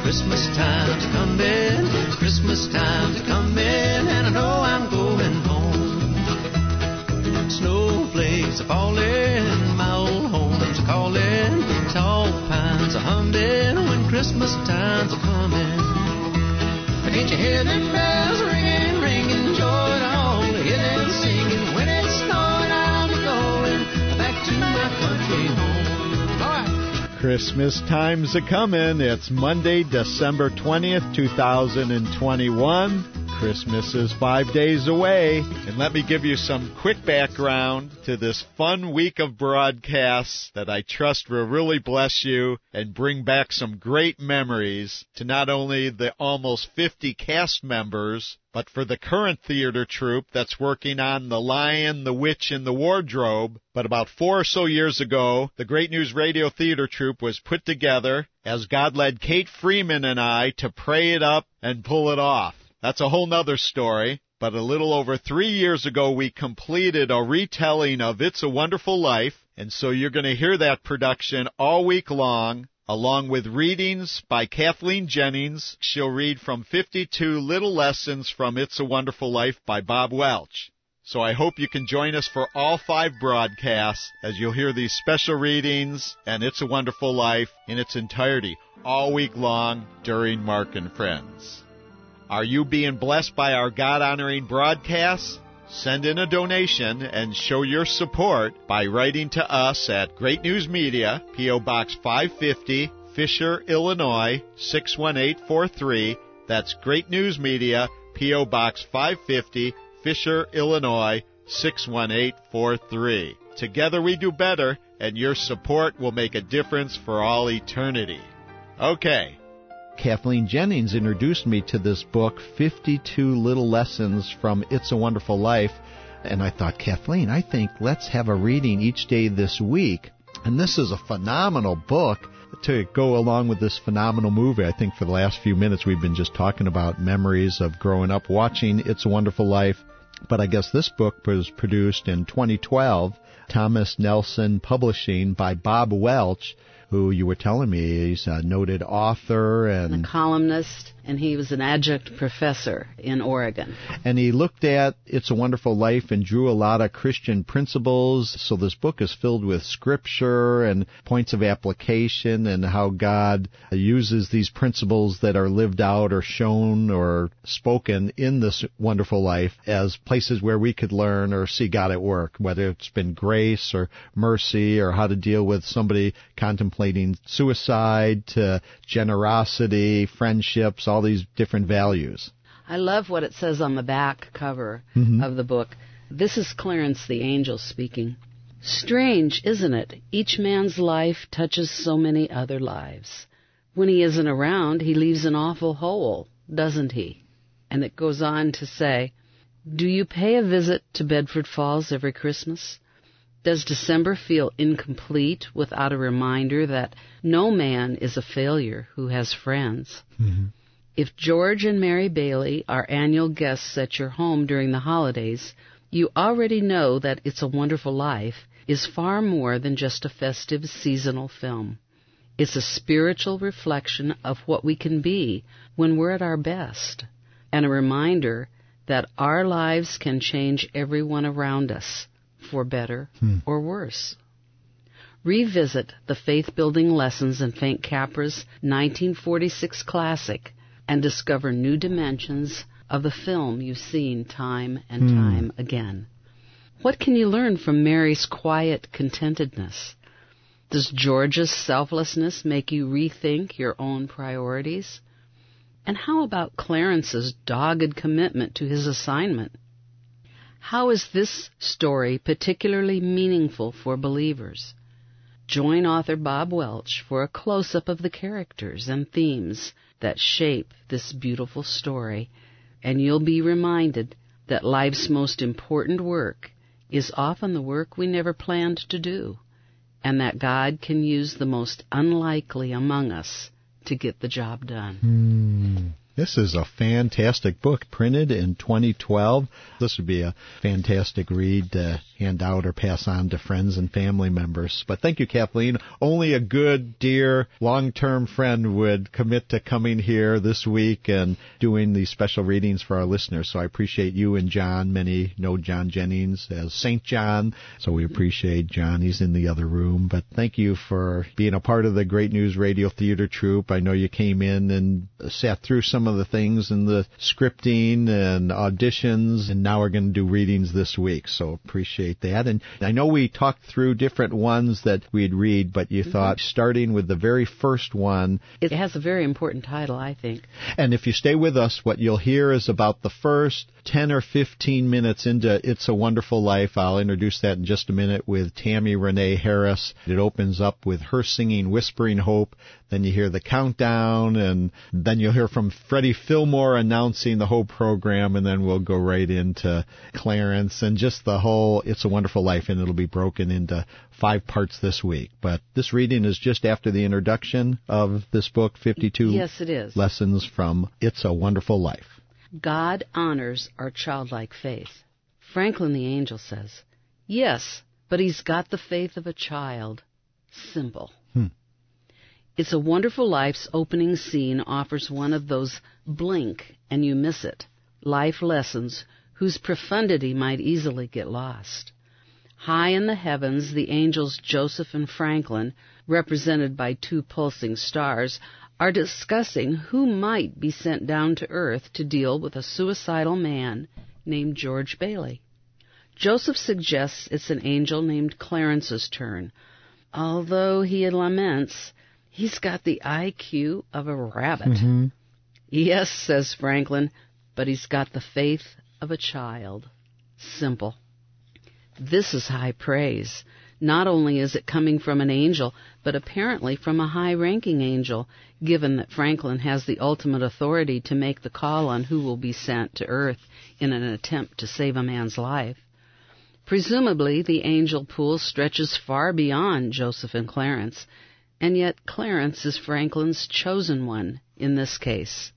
Christmas time's coming, Christmas time's coming, and I know I'm going home. Snowflakes are falling, my old home's calling, tall pines are humming when Christmas time's coming. Can't you hear them bells ringing, ringing, joy to all, hear them singing, when it's snowing I'll be going back to my country home. All right. Christmas time's a-comin'. It's Monday, December 20th, 2021. Christmas is 5 days away. And let me give you some quick background to this fun week of broadcasts that I trust will really bless you and bring back some great memories to not only the almost 50 cast members, but for the current theater troupe that's working on The Lion, the Witch, and the Wardrobe. But about 4 or so years ago, the Great News Radio Theater Troupe was put together as God led Kate Freeman and I to pray it up and pull it off. That's a whole nother story, but a little over 3 years ago we completed a retelling of It's a Wonderful Life, and so you're going to hear that production all week long, along with readings by Kathleen Jennings. She'll read from 52 Little Lessons from It's a Wonderful Life by Bob Welch. So I hope you can join us for all 5 broadcasts as you'll hear these special readings and It's a Wonderful Life in its entirety all week long during Mark and Friends. Are you being blessed by our God-honoring broadcasts? Send in a donation and show your support by writing to us at Great News Media, P.O. Box 550, Fisher, Illinois, 61843. That's Great News Media, P.O. Box 550, Fisher, Illinois, 61843. Together we do better, and your support will make a difference for all eternity. Okay. Kathleen Jennings introduced me to this book, 52 Little Lessons from It's a Wonderful Life. And I thought, Kathleen, I think let's have a reading each day this week. And this is a phenomenal book to go along with this phenomenal movie. I think for the last few minutes we've been just talking about memories of growing up watching It's a Wonderful Life. But I guess this book was produced in 2012, Thomas Nelson Publishing by Bob Welch, who you were telling me he's a noted author and a columnist, and he was an adjunct professor in Oregon. And he looked at It's a Wonderful Life and drew a lot of Christian principles. So this book is filled with scripture and points of application and how God uses these principles that are lived out or shown or spoken in this wonderful life as places where we could learn or see God at work, whether it's been grace or mercy or how to deal with somebody contemplating suicide to generosity, friendships, all these different values. I love what it says on the back cover of the book. This is Clarence the Angel speaking. Strange, isn't it? Each man's life touches so many other lives. When he isn't around, he leaves an awful hole, doesn't he? And it goes on to say, do you pay a visit to Bedford Falls every Christmas? Does December feel incomplete without a reminder that no man is a failure who has friends? If George and Mary Bailey are annual guests at your home during the holidays, you already know that It's a Wonderful Life is far more than just a festive seasonal film. It's a spiritual reflection of what we can be when we're at our best, and a reminder that our lives can change everyone around us, for better or worse. Revisit the faith-building lessons in Frank Capra's 1946 classic and discover new dimensions of the film you've seen time and time again. What can you learn from Mary's quiet contentedness? Does George's selflessness make you rethink your own priorities? And how about Clarence's dogged commitment to his assignment? How is this story particularly meaningful for believers? Join author Bob Welch for a close-up of the characters and themes that shape this beautiful story, and you'll be reminded that life's most important work is often the work we never planned to do, and that God can use the most unlikely among us to get the job done. This is a fantastic book, printed in 2012. This would be a fantastic read to hand out or pass on to friends and family members. But thank you, Kathleen. Only a good, dear, long-term friend would commit to coming here this week and doing these special readings for our listeners. So I appreciate you and John. Many know John Jennings as St. John, so we appreciate John. He's in the other room. But thank you for being a part of the Great News Radio Theater Troupe. I know you came in and sat through some of the things in the scripting and auditions, and now we're going to do readings this week, so appreciate that. And I know we talked through different ones that we'd read, but you thought starting with the very first one. It has a very important title, I think. And if you stay with us, what you'll hear is about the first 10 or 15 minutes into It's a Wonderful Life. I'll introduce that in just a minute with Tammy Renee Harris. It opens up with her singing Whispering Hope. Then you hear the countdown, and then you'll hear from Freddie Fillmore announcing the whole program, and then we'll go right into Clarence and just the whole It's a Wonderful Life, and it'll be broken into 5 parts this week. But this reading is just after the introduction of this book, 52 Yes, it is. Lessons from It's a Wonderful Life. God honors our childlike faith. Franklin the Angel says, yes, but he's got the faith of a child. Simple. It's a Wonderful Life's opening scene offers one of those blink and you miss it life lessons whose profundity might easily get lost. High in the heavens, the angels Joseph and Franklin, represented by 2 pulsing stars, are discussing who might be sent down to earth to deal with a suicidal man named George Bailey. Joseph suggests it's an angel named Clarence's turn, although he laments he's got the IQ of a rabbit. Yes, says Franklin, but he's got the faith of a child. Simple. This is high praise. Not only is it coming from an angel, but apparently from a high-ranking angel, given that Franklin has the ultimate authority to make the call on who will be sent to Earth in an attempt to save a man's life. Presumably, the angel pool stretches far beyond Joseph and Clarence, and yet Clarence is Franklin's chosen one in this case.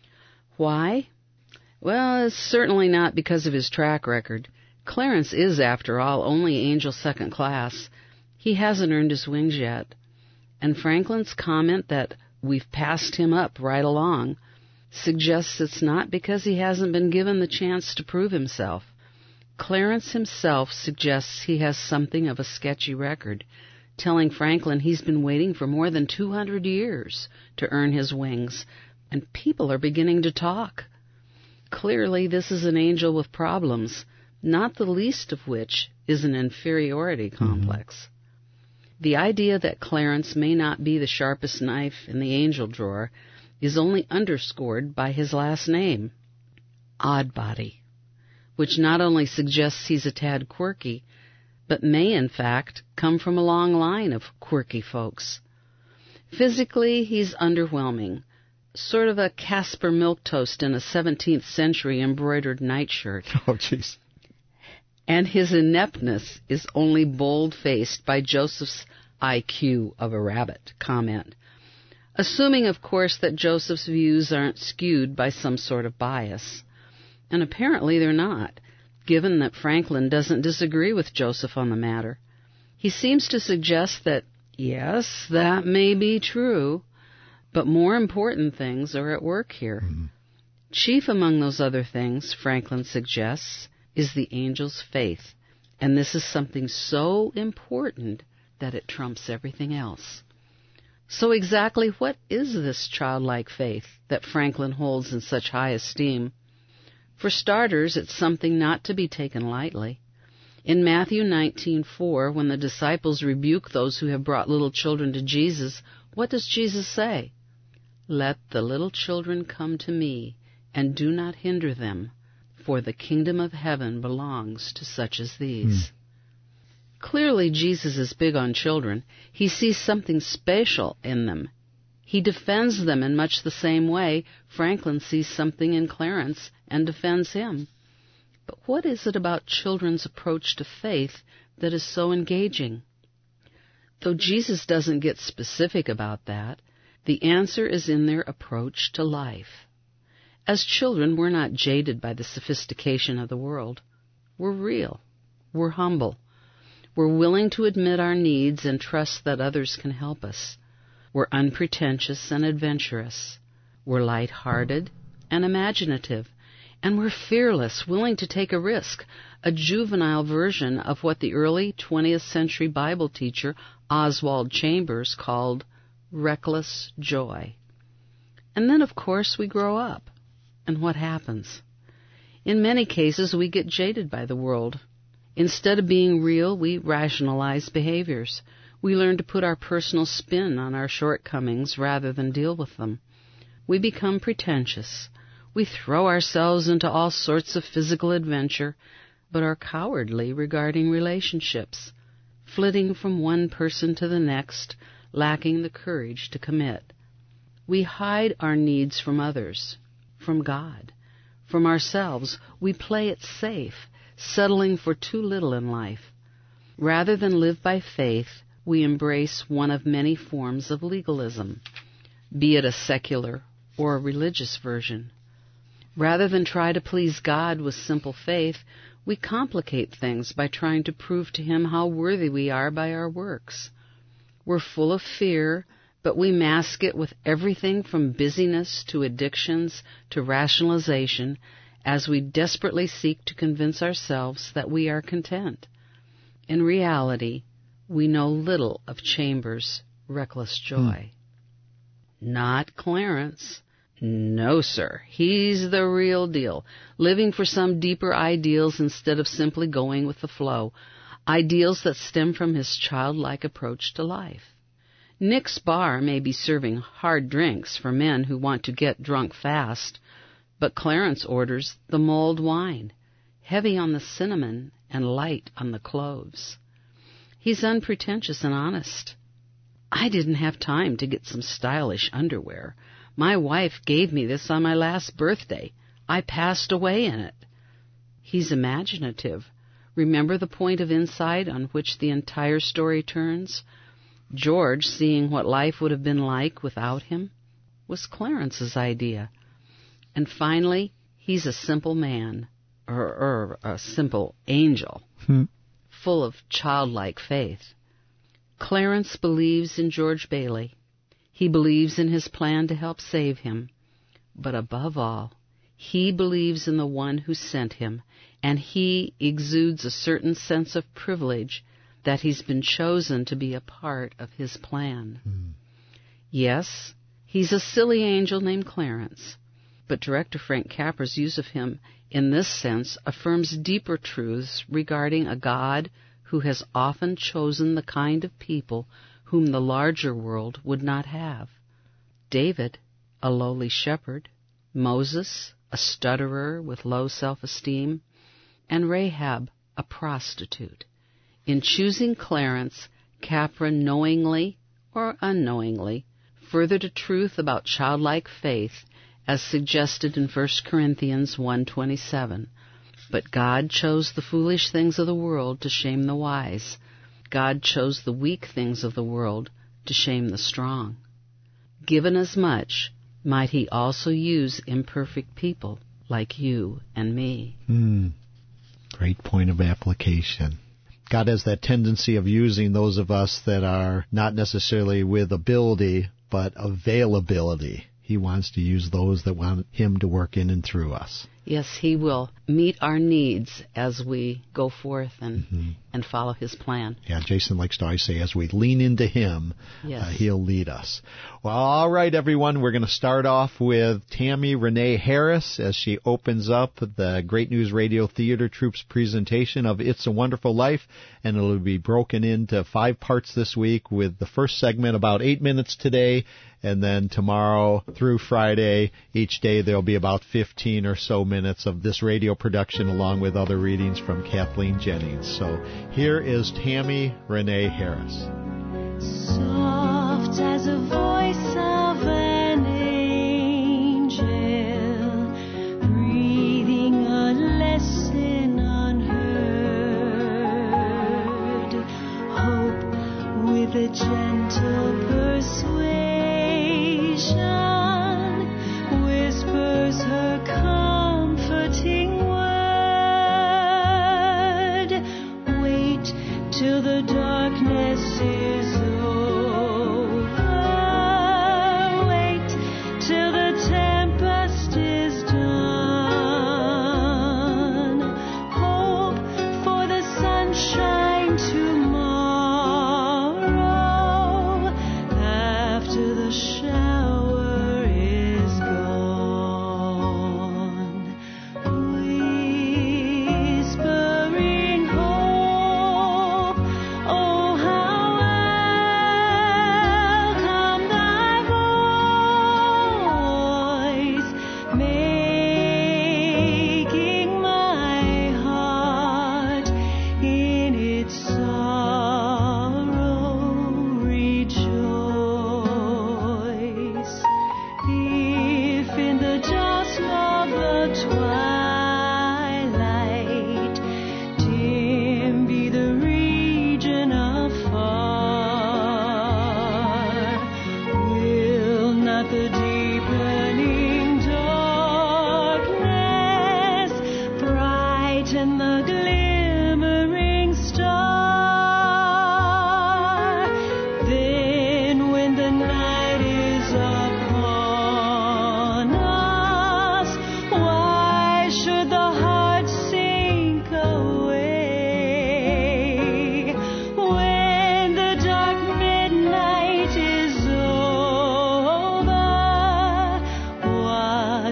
Why? Well, it's certainly not because of his track record. Clarence is, after all, only angel second class. He hasn't earned his wings yet. And Franklin's comment that we've passed him up right along suggests it's not because he hasn't been given the chance to prove himself. Clarence himself suggests he has something of a sketchy record, telling Franklin he's been waiting for more than 200 years to earn his wings, and people are beginning to talk. Clearly, this is an angel with problems, not the least of which is an inferiority complex. The idea that Clarence may not be the sharpest knife in the angel drawer is only underscored by his last name, Oddbody, which not only suggests he's a tad quirky, but may, in fact, come from a long line of quirky folks. Physically, he's underwhelming, sort of a Casper milquetoast in a 17th century embroidered nightshirt. Oh, jeez. And his ineptness is only bold-faced by Joseph's IQ of a rabbit comment, assuming, of course, that Joseph's views aren't skewed by some sort of bias. And apparently they're not, given that Franklin doesn't disagree with Joseph on the matter. He seems to suggest that, yes, that may be true, but more important things are at work here. Chief among those other things, Franklin suggests, is the angel's faith, and this is something so important that it trumps everything else. So exactly what is this childlike faith that Franklin holds in such high esteem? For starters, it's something not to be taken lightly. In Matthew 19:4, when the disciples rebuke those who have brought little children to Jesus, what does Jesus say? Let the little children come to me, and do not hinder them, for the kingdom of heaven belongs to such as these. Clearly, Jesus is big on children. He sees something special in them. He defends them in much the same way Franklin sees something in Clarence and defends him. But what is it about children's approach to faith that is so engaging? Though Jesus doesn't get specific about that, the answer is in their approach to life. As children, we're not jaded by the sophistication of the world. We're real. We're humble. We're willing to admit our needs and trust that others can help us. We're unpretentious and adventurous. We're light-hearted and imaginative. And we're fearless, willing to take a risk, a juvenile version of what the early 20th century Bible teacher Oswald Chambers called reckless joy. And then, of course, we grow up. And what happens? In many cases, we get jaded by the world. Instead of being real, we rationalize behaviors. We learn to put our personal spin on our shortcomings rather than deal with them. We become pretentious. We throw ourselves into all sorts of physical adventure, but are cowardly regarding relationships, flitting from one person to the next, lacking the courage to commit. We hide our needs from others, from God, from ourselves. We play it safe, settling for too little in life. Rather than live by faith, we embrace one of many forms of legalism, be it a secular or a religious version. Rather than try to please God with simple faith, we complicate things by trying to prove to Him how worthy we are by our works. We're full of fear, but we mask it with everything from busyness to addictions to rationalization as we desperately seek to convince ourselves that we are content. In reality, we know little of Chambers' reckless joy. Not Clarence. No, sir. He's the real deal, living for some deeper ideals instead of simply going with the flow, ideals that stem from his childlike approach to life. Nick's bar may be serving hard drinks for men who want to get drunk fast, but Clarence orders the mulled wine, heavy on the cinnamon and light on the cloves. He's unpretentious and honest. I didn't have time to get some stylish underwear. My wife gave me this on my last birthday. I passed away in it. He's imaginative. Remember the point of insight on which the entire story turns? George, seeing what life would have been like without him, was Clarence's idea. And finally, he's a simple man, or a simple angel, full of childlike faith. Clarence believes in George Bailey. He believes in his plan to help save him. But above all, he believes in the one who sent him, and he exudes a certain sense of privilege that he's been chosen to be a part of his plan. Yes, he's a silly angel named Clarence, but director Frank Capra's use of him in this sense affirms deeper truths regarding a God who has often chosen the kind of people whom the larger world would not have. David, a lowly shepherd, Moses, a stutterer with low self-esteem, and Rahab, a prostitute. In choosing Clarence, Capra knowingly or unknowingly furthered a truth about childlike faith as suggested in 1 Corinthians 1:27. But God chose the foolish things of the world to shame the wise. God chose the weak things of the world to shame the strong. Given as much, might He also use imperfect people like you and me. Great point of application. God has that tendency of using those of us that are not necessarily with ability, but availability. He wants to use those that want Him to work in and through us. Yes, He will meet our needs as we go forth and follow His plan. Yeah, Jason likes to always say, as we lean into Him, He'll lead us. Well, all right, everyone, we're going to start off with Tammy Renee Harris as she opens up the Great News Radio Theater Troupe's presentation of It's a Wonderful Life, and it'll be broken into 5 parts this week, with the first segment about 8 minutes today, and then tomorrow through Friday, each day there'll be about 15 or so minutes of this radio production along with other readings from Kathleen Jennings. So here is Tammy Renee Harris. Soft as a voice of an angel, breathing a lesson unheard, hope with a gentle persuasion, whispers her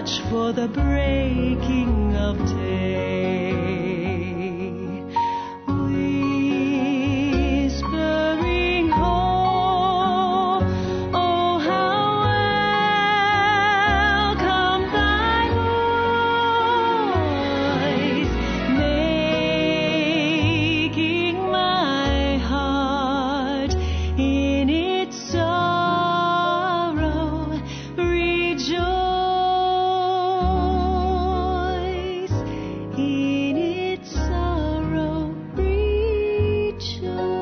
watch for the breaking of day. Whispering home, oh how welcome thy voice, making my heart in its sorrow rejoice, in its sorrow rejoice.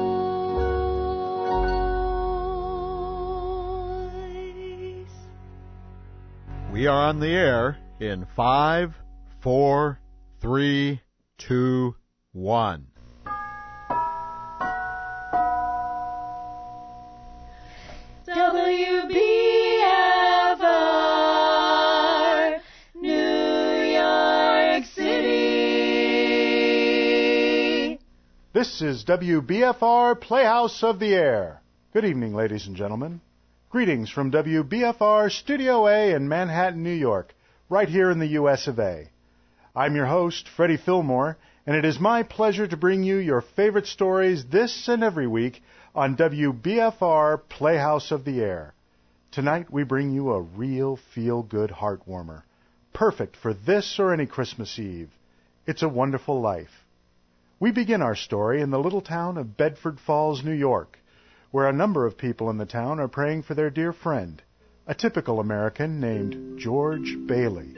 We are on the air in 5, 4, 3, 2, 1. WBFR, New York City. This is WBFR Playhouse of the Air. Good evening, ladies and gentlemen. Greetings from WBFR Studio A in Manhattan, New York, right here in the U.S. of A. I'm your host, Freddie Fillmore, and it is my pleasure to bring you your favorite stories this and every week on WBFR Playhouse of the Air. Tonight we bring you a real feel-good heartwarmer, perfect for this or any Christmas Eve. It's a Wonderful Life. We begin our story in the little town of Bedford Falls, New York, where a number of people in the town are praying for their dear friend, a typical American named George Bailey.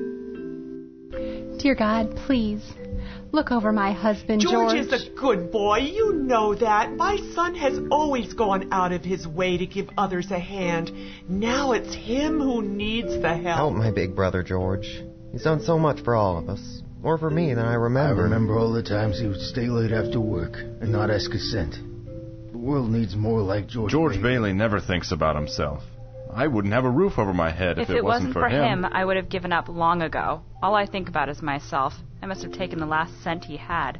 Dear God, please, look over my husband, George is a good boy. You know that. My son has always gone out of his way to give others a hand. Now it's him who needs the help. Help my big brother, George. He's done so much for all of us. More for me than I remember. I remember all the times he would stay late after work and not ask a cent. The world needs more like George Bailey never thinks about himself. I wouldn't have a roof over my head if it wasn't for him. I would have given up long ago. All I think about is myself. I must have taken the last cent he had.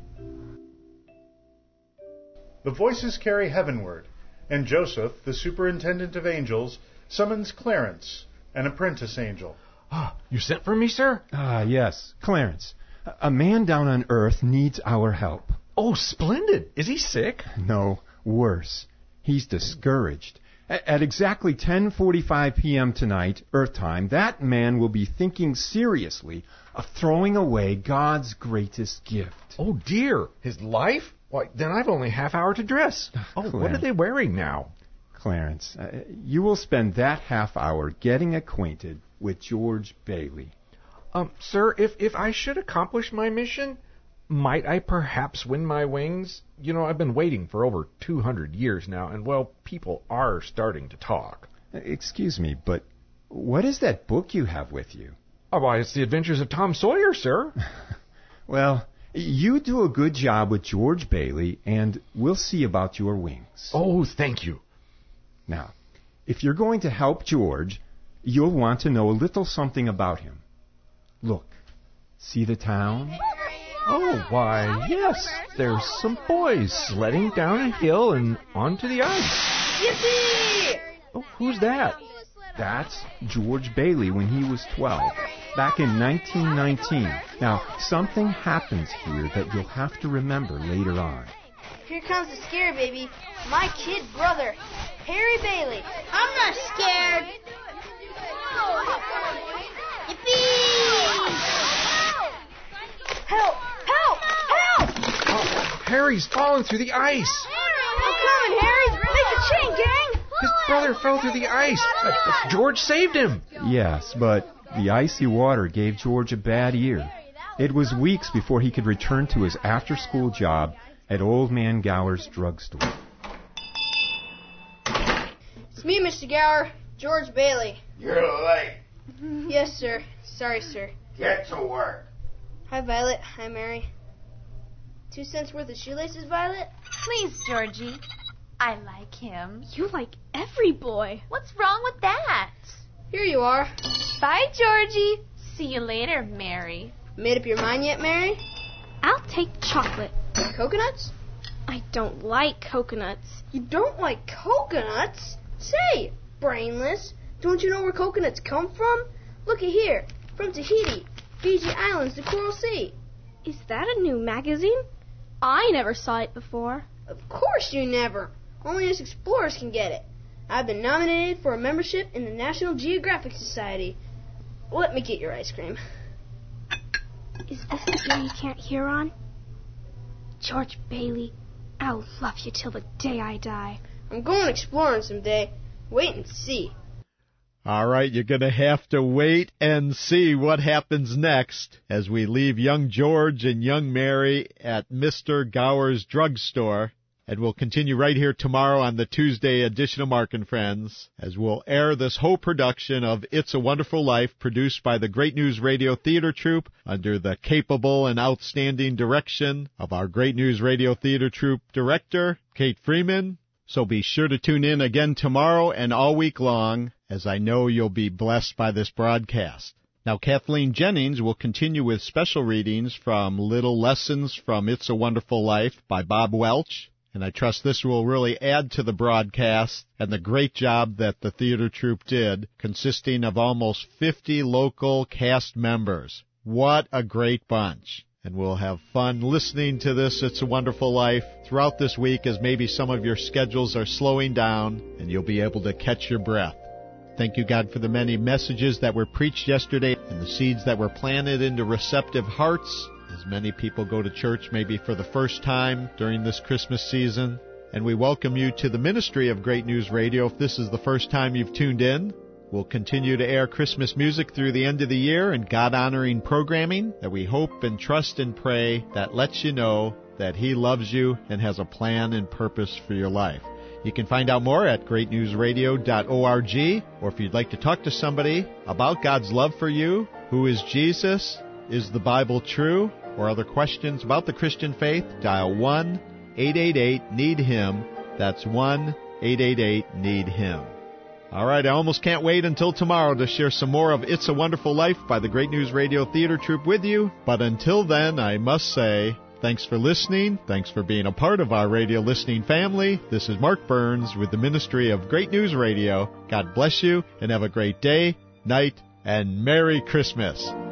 The voices carry heavenward, and Joseph, the superintendent of angels, summons Clarence, an apprentice angel. You sent for me, sir? Yes, Clarence. A man down on Earth needs our help. Oh, splendid. Is he sick? No, worse. He's discouraged. At exactly 10:45 p.m. tonight, Earth time, that man will be thinking seriously of throwing away God's greatest gift. Oh, dear. His life? Why, then I've only a half hour to dress. Oh, Clarence. What are they wearing now? Clarence, you will spend that half hour getting acquainted with George Bailey. Sir, if I should accomplish my mission, might I perhaps win my wings? You know, I've been waiting for over 200 years now, and, well, people are starting to talk. Excuse me, but what is that book you have with you? Oh, why, it's The Adventures of Tom Sawyer, sir. Well, you do a good job with George Bailey, and we'll see about your wings. Oh, thank you. Now, if you're going to help George, you'll want to know a little something about him. Look, see the town? Oh, why, yes, there's some boys sledding down a hill and onto the ice. Yippee! Oh, who's that? That's George Bailey when he was 12, back in 1919. Now, something happens here that you'll have to remember later on. Here comes the scary baby, my kid brother, Harry Bailey. I'm not scared. Yippee! Help! Help! Help! Oh, Harry's falling through the ice. I'm coming, Harry. Make the chain, gang. His brother fell through the ice. George saved him. Yes, but the icy water gave George a bad ear. It was weeks before he could return to his after-school job at Old Man Gower's drugstore. It's me, Mr. Gower, George Bailey. You're late. Yes, sir. Sorry, sir. Get to work. Hi, Violet. Hi, Mary. 2 cents worth of shoelaces, Violet? Please, Georgie. I like him. You like every boy. What's wrong with that? Here you are. Bye, Georgie. See you later, Mary. Made up your mind yet, Mary? I'll take chocolate. Coconuts? I don't like coconuts. You don't like coconuts? Say, brainless, don't you know where coconuts come from? Looky here. From Tahiti, Fiji Islands to Coral Sea. Is that a new magazine? I never saw it before. Of course you never. Only us explorers can get it. I've been nominated for a membership in the National Geographic Society. Let me get your ice cream. Is this the ear you can't hear on? George Bailey, I'll love you till the day I die. I'm going exploring someday. Wait and see. All right, you're going to have to wait and see what happens next as we leave young George and young Mary at Mr. Gower's drugstore. And we'll continue right here tomorrow on the Tuesday edition of Mark and Friends as we'll air this whole production of It's a Wonderful Life produced by the Great News Radio Theater Troupe under the capable and outstanding direction of our Great News Radio Theater Troupe director, Kate Freeman. So be sure to tune in again tomorrow and all week long, as I know you'll be blessed by this broadcast. Now, Kathleen Jennings will continue with special readings from Little Lessons from It's a Wonderful Life by Bob Welch. And I trust this will really add to the broadcast and the great job that the theater troupe did, consisting of almost 50 local cast members. What a great bunch. And we'll have fun listening to this It's a Wonderful Life throughout this week as maybe some of your schedules are slowing down and you'll be able to catch your breath. Thank you, God, for the many messages that were preached yesterday and the seeds that were planted into receptive hearts as many people go to church maybe for the first time during this Christmas season. And we welcome you to the ministry of Great News Radio. If this is the first time you've tuned in, we'll continue to air Christmas music through the end of the year and God-honoring programming that we hope and trust and pray that lets you know that He loves you and has a plan and purpose for your life. You can find out more at greatnewsradio.org, or if you'd like to talk to somebody about God's love for you, who is Jesus, is the Bible true, or other questions about the Christian faith, dial 1-888-NEED-HIM. That's 1-888-NEED-HIM. All right, I almost can't wait until tomorrow to share some more of It's a Wonderful Life by the Great News Radio Theater Troupe with you. But until then, I must say, thanks for listening. Thanks for being a part of our radio listening family. This is Mark Burns with the Ministry of Great News Radio. God bless you, and have a great day, night, and Merry Christmas.